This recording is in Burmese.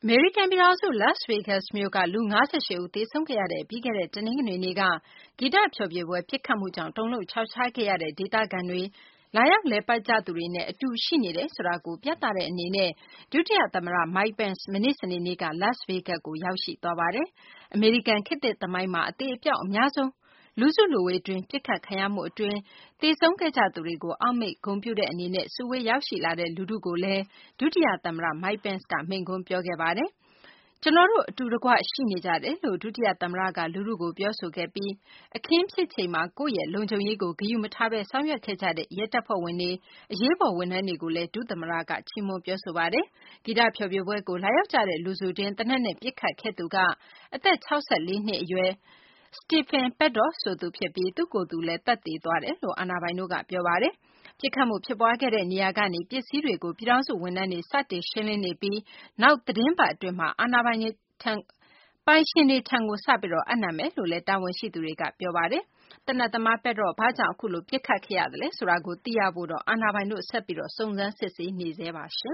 အမေရိကန်ပြည်ထောင်စု Las Vegas မြို့က လူ ၅၈ ဦး သေဆုံးခဲ့ရတဲ့ ပြီးခဲ့တဲ့ တနင်္ဂနွေနေ့က ဂီတဖျော်ဖြေပွဲ ပစ်ခတ်မှုကြောင့် တုန်လှုပ်ခြောက်ခြားခဲ့ရတဲ့ ဒေသခံတွေ လာရောက်လည်ပတ်ကြသူတွေနဲ့ အတူရှိနေတယ်ဆိုတာကို ပြသတဲ့အနေနဲ့ ဒုတိယသမ္မတ Mike Pence မနေ့ စနေနေ့က Las Vegas ကို ရောက်ရှိသွားပါတယ်။ အမေရိကန် ခေတ်သစ်သမိုင်းမှာ အသေအပျောက်အများဆုံး လူစုလူဝေးတွင်း ပစ်ခတ်ခံရမှုအတွင်း သေဆုံးခဲ့ကြသူတွေကို အောက်မေ့ဂုဏ်ပြုတဲ့အနေနဲ့ စုဝေးရောက်ရှိလာတဲ့ လူထုကိုလည်း ဒုတိယသမ္မတ Mike Pence က မိန့်ခွန်းပြောခဲ့ပါတယ်။ ကျနော်တို့ အတူတကွ ရှိနေကြတယ်လို့ ဒုတိယသမ္မတက လူထုကို ပြောဆိုခဲ့ပြီး အခင်းဖြစ်ချိန်မှာ ကိုယ့်ရဲ့လုံခြုံရေးကို ဂရုမထားဘဲ ဆောင်ရွက်ခဲ့ကြတဲ့ ရဲတပ်ဖွဲ့ဝင်တွေ၊ အရေးပေါ်ဝန်ထမ်းတွေကိုလည်း ဒုသမ္မတက ချီးမွမ်းပြောဆိုပါတယ်။ ဂီတဖျော်ဖြေပွဲကို လာရောက်ကြတဲ့ လူစုတွင်း သေနတ်နဲ့ ပစ်ခတ်ခဲ့သူက အသက် ၆၄ နှစ်အရွယ် Stephen Paddock ဆိုသူဖြစ်ပြီး သူ့ကိုယ်သူလည်း သတ်သေသွားတယ်လို့ အာဏာပိုင်တို့က ပြောပါတယ်။ ပစ်ခတ်မှု ဖြစ်ပွားခဲ့တဲ့နေရာကနေ ပစ္စည်းတွေကို ပြည်ထောင်စုဝန်ထမ်းတွေ စတင်ရှင်းလင်းနေပြီး နောက်သီတင်းပတ်အတွင်းမှာ အာဏာပိုင်ရှင်တွေထံကို စပြီး အပ်နှံမယ်လို့လည်း တာဝန်ရှိသူတွေက ပြောပါတယ်။ သေနတ်သမား Paddock ဘာကြောင့် အခုလို ပစ်ခတ်ခဲ့ရသလဲ ဆိုတာကို သိရဖို့တော့ အာဏာပိုင်တို့ ဆက်ပြီး စုံစမ်းစစ်ဆေးနေဆဲပါ။